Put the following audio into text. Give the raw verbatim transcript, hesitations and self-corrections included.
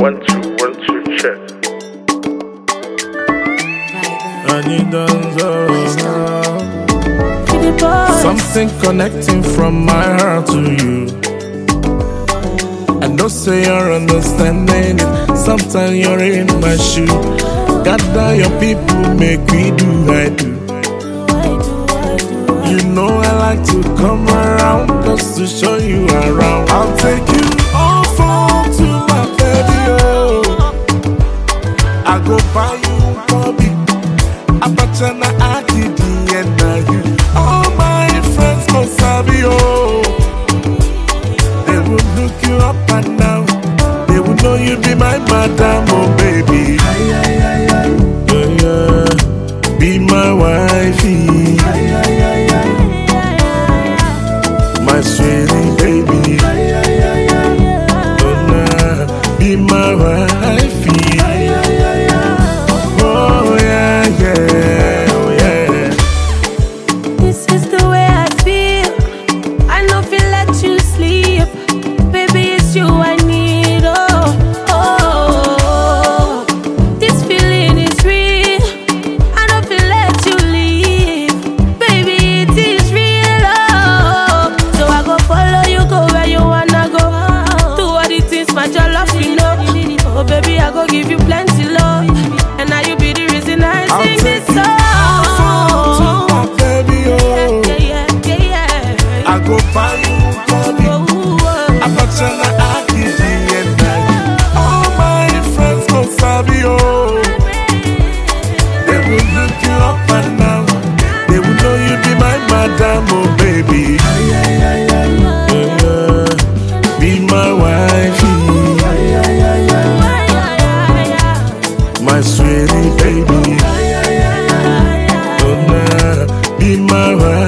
One, two, one, two, check. I need something connecting from my heart to you. I know say you're understanding it. Sometimes you're in my shoe. Gather your people, make we do, I do. You know I like to come around just to show you around. I'll take you off home to my baby, oh. I go buy you Bobby, Abacha na Akidi and na you. All my friends go sabi, oh. They will look you up and down. They will know you be my madam, oh baby. Yeah, yeah. Be my wifey. My sweetie baby, oh nah, be my wifey. Oh yeah, yeah, oh yeah. This is the way I feel. I know feel let you sleep. Baby, it's you I need. Oh, oh, this feeling is real. I know feel let you leave. Baby, it is real. Oh, so I go follow you, go where you wanna go. Do all the things my your love, you know. Oh, baby, I go give you plenty love, and now you be the reason I I'll sing take this you song. to my baby, oh. Yeah, yeah, yeah, yeah. I go buy you Bobby, Abacha na Akidi and na you. All my friends go sabi, oh. They will look you up and down. They will know you be my madam, oh baby. Yeah, be my wifey, my sweetie baby. Oh nah, be my wife.